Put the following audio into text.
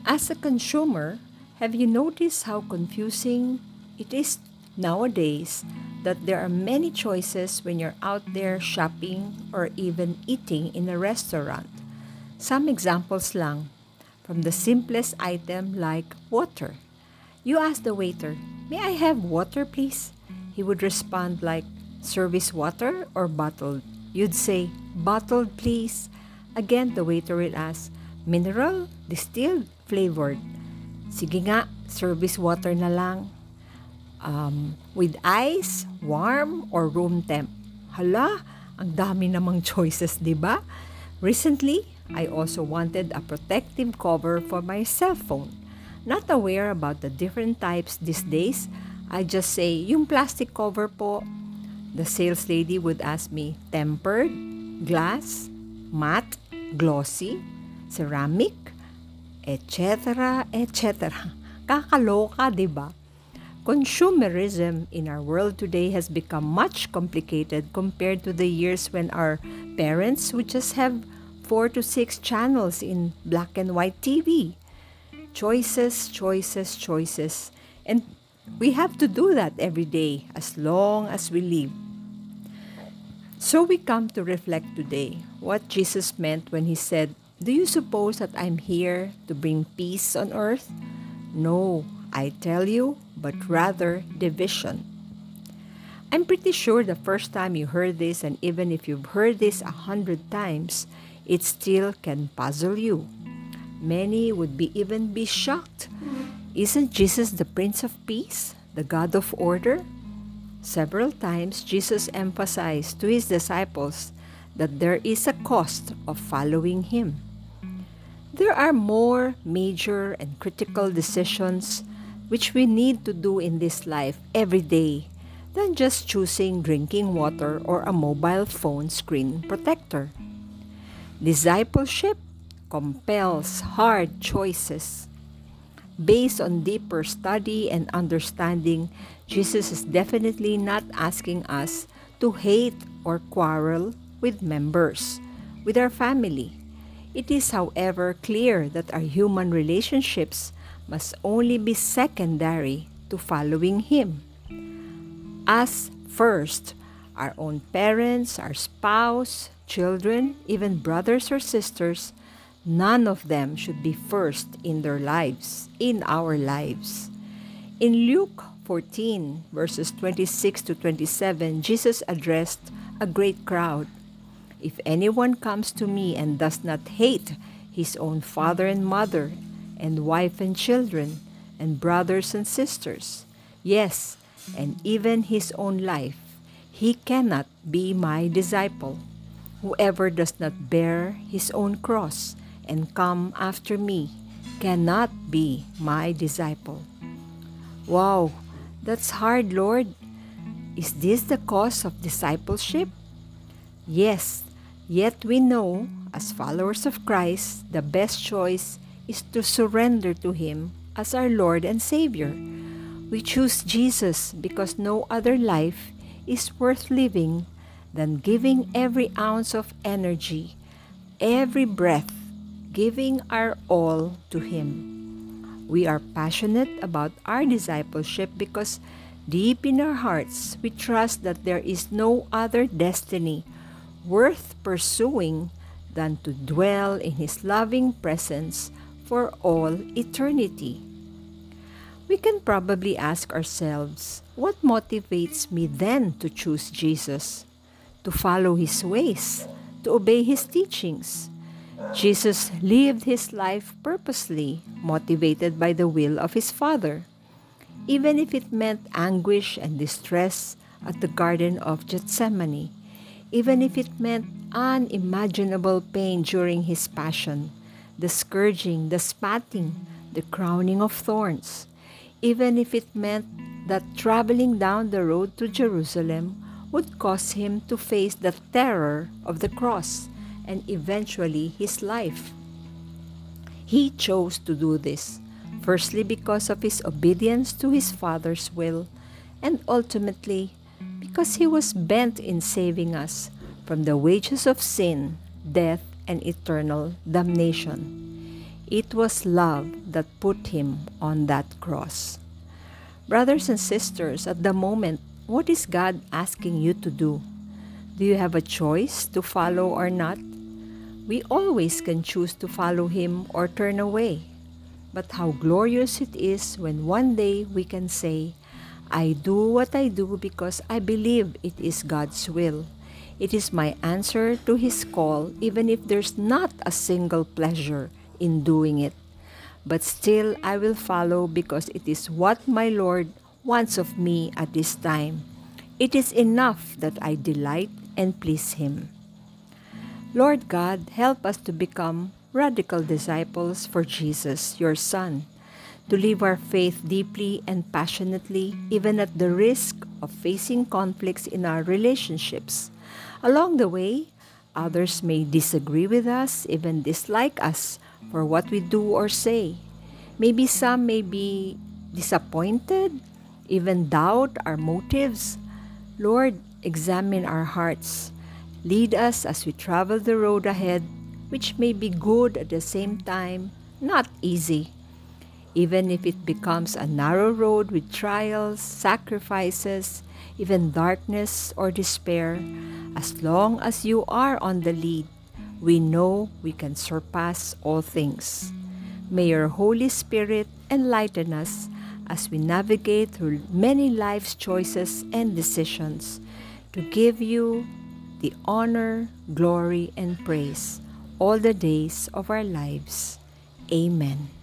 As a consumer, have you noticed how confusing it is nowadays that there are many choices when you're out there shopping or even eating in a restaurant? Some examples lang. From the simplest item like water. You ask the waiter, "May I have water, please?" He would respond like, "Service water or bottled?" You'd say, "Bottled, please." Again, the waiter will ask, "Mineral, distilled, flavored?" Sige nga, service water na lang. With ice, warm, or room temp. Hala, ang dami namang choices, di ba? Recently, I also wanted a protective cover for my cell phone. Not aware about the different types these days, I just say, yung plastic cover po. The sales lady would ask me, tempered, glass, matte, glossy, ceramic, etc., etc. Kakaloka, di ba? Consumerism in our world today has become much complicated compared to the years when our parents would just have 4 to 6 channels in black and white TV. Choices, choices, choices. And we have to do that every day as long as we live. So we come to reflect today what Jesus meant when he said, "Do you suppose that I'm here to bring peace on earth? No, I tell you, but rather division." I'm pretty sure the first time you heard this, and even if you've heard this 100 times, it still can puzzle you. Many would be even be shocked. Isn't Jesus the Prince of Peace, the God of order? Several times, Jesus emphasized to his disciples that there is a cost of following him. There are more major and critical decisions which we need to do in this life every day than just choosing drinking water or a mobile phone screen protector. Discipleship compels hard choices. Based on deeper study and understanding, Jesus is definitely not asking us to hate or quarrel with members, with our family. It is, however, clear that our human relationships must only be secondary to following Him. As first, our own parents, our spouse, children, even brothers or sisters, none of them should be first in their lives, in our lives. In Luke 14, verses 26 to 27, Jesus addressed a great crowd. "If anyone comes to me and does not hate his own father and mother, and wife and children, and brothers and sisters, yes, and even his own life, he cannot be my disciple. Whoever does not bear his own cross and come after me cannot be my disciple." Wow, that's hard, Lord. Is this the cause of discipleship? Yes, yet we know, as followers of Christ, the best choice is to surrender to Him as our Lord and Savior. We choose Jesus because no other life is worth living than giving every ounce of energy, every breath, giving our all to Him. We are passionate about our discipleship because deep in our hearts, we trust that there is no other destiny worth pursuing than to dwell in His loving presence for all eternity. We can probably ask ourselves, what motivates me then to choose Jesus? To follow His ways, to obey His teachings. Jesus lived His life purposely, motivated by the will of His Father. Even if it meant anguish and distress at the Garden of Gethsemane, even if it meant unimaginable pain during His passion, the scourging, the spitting, the crowning of thorns, even if it meant that traveling down the road to Jerusalem would cause Him to face the terror of the cross and eventually His life. He chose to do this, firstly because of His obedience to His Father's will, and ultimately because He was bent in saving us from the wages of sin, death, and eternal damnation. It was love that put him on that cross. Brothers and sisters, at the moment, what is God asking you to do? Do you have a choice to follow or not? We always can choose to follow Him or turn away. But how glorious it is when one day we can say, I do what I do because I believe it is God's will. It is my answer to His call, even if there's not a single pleasure in doing it. But still I will follow because it is what my Lord wants of me at this time. It is enough that I delight and please Him. Lord God, help us to become radical disciples for Jesus, your Son, to live our faith deeply and passionately, even at the risk of facing conflicts in our relationships. Along the way, others may disagree with us, even dislike us for what we do or say. Maybe some may be disappointed, even doubt our motives. Lord, examine our hearts. Lead us as we travel the road ahead, which may be good at the same time, not easy. Even if it becomes a narrow road with trials, sacrifices, even darkness or despair, as long as you are on the lead, we know we can surpass all things. May your Holy Spirit enlighten us as we navigate through many life's choices and decisions to give you the honor, glory, and praise all the days of our lives. Amen.